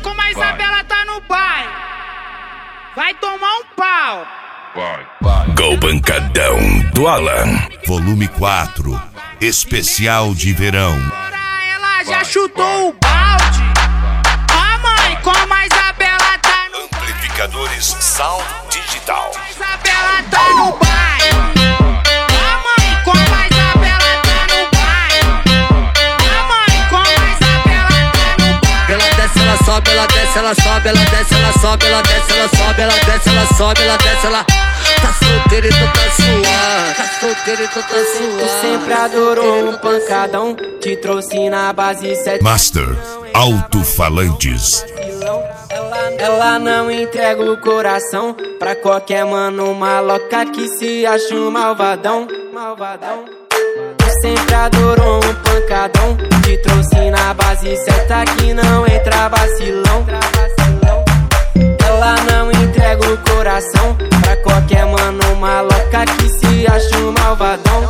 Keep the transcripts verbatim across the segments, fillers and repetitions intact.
como a Isabela tá no baile, vai tomar um pau. Vai, vai. Go Pancadão do Alan. Volume quatro, especial de verão. Ela já chutou o balde. A mãe, como a Isabela tá no Amplificadores Sound Digital. Isabela tá no baile. A mãe, como a Isabela tá no baile. A mãe, como a Isabela tá no baile. Ela desce, ela sobe, ela desce, ela sobe, ela desce, ela sobe, ela desce, ela sobe, ela desce, ela sobe, ela desce, ela tá solteira e tu tá suave, tá solteira e tu tá suave. Tu sempre adorou um pancadão, te trouxe na base sete. Master Alto-Falantes. Ela, ela não entrega o coração pra qualquer mano maloca que se acha um malvadão, malvadão. Tu sempre adorou um pancadão, te trouxe na base certa que não entra vacilão. Ela não entrega o coração pra qualquer mano maloca que se acha um malvadão.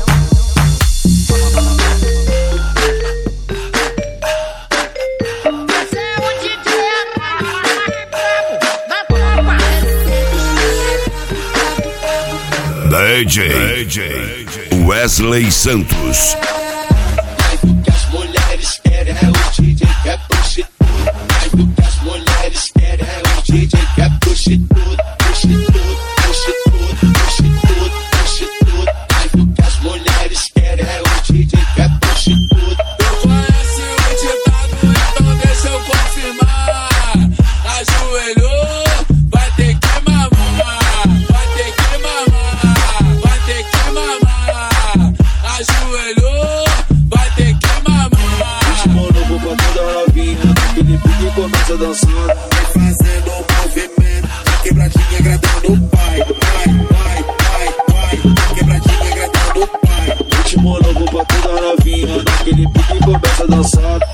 D J, D J Wesley Santos. O que as mulheres querem é o D J que é prostituta. O que as mulheres querem é o D J que é prostituta. Prostituta, prostituta, prostituta, prostituta. O que as mulheres querem é o D J que é prostituta. Eu conheço o ditado, então deixa eu confirmar. Ajoelhou, vai ter que mamar, vai ter que mamar, vai ter que mamar. Ajoelhou, vai ter que mamar. Ritmo novo pra toda novinha, aquele pique começa dançando, vai fazendo um movimento, quebradinha agradando o pai, vai, vai, vai, vai, quebradinha agradando o pai. Ritmo novo pra toda novinha, aquele pique começa dançando,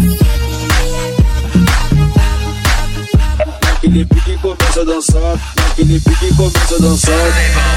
aquele pique começa a dançar, aquele pique começa a dançar.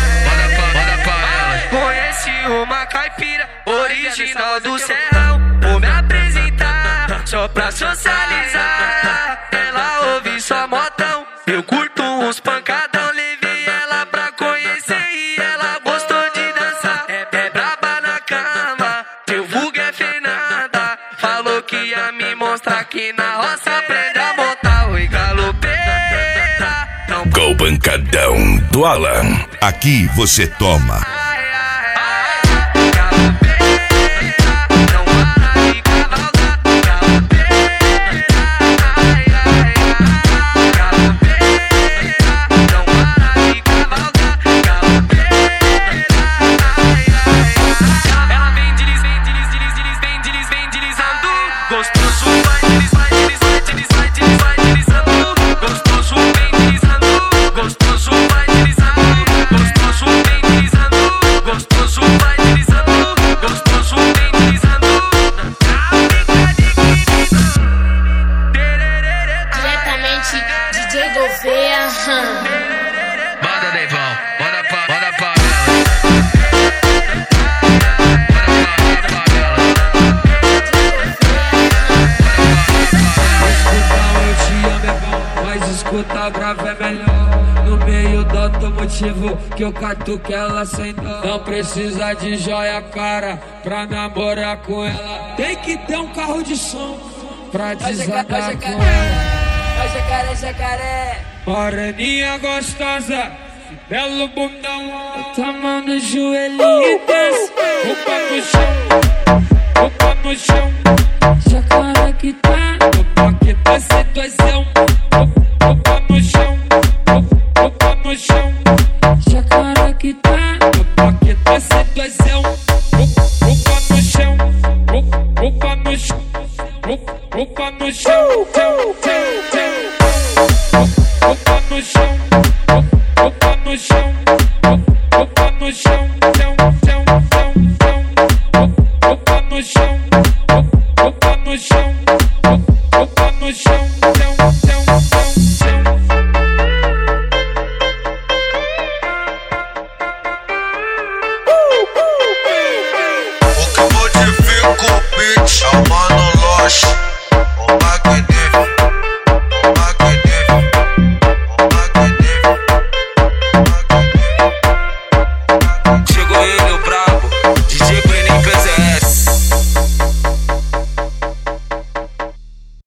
Conheci uma caipira original do serrão. Vou me apresentar só pra socializar. Ela ouve só modão, eu curto uns pancadão. Levei ela pra conhecer e ela gostou de dançar. É, é braba na cama, teu vulgo é Fernanda. Falou que ia me mostrar que na roça aprende a montar. Oi, galopeira. Go Pancadão do Alan. Aqui você toma. Manda, Deivão, manda pra, manda pra ela. Mas escuta brava é melhor. No meio do automotivo que eu catuque ela sem dó. Não precisa de joia cara pra namorar com ela. Tem que ter um carro de som pra desandar com ela. Vai jacaré, jacaré. Moreninha gostosa, belo bundão. Tá mão no joelhinho e desce. Roupa no chão, roupa no chão. Jacaré que tá, roupa que desce doisão. Roupa no chão, roupa no chão. Jacaré que tá, roupa que desce doisão. Roupa no chão, roupa no chão. Roupa no chão, chão, chão, chão. Roupa no chão, roupa no chão, roupa no chão, chão, chão, chão, chão. Roupa no chão, roupa no chão, roupa no chão.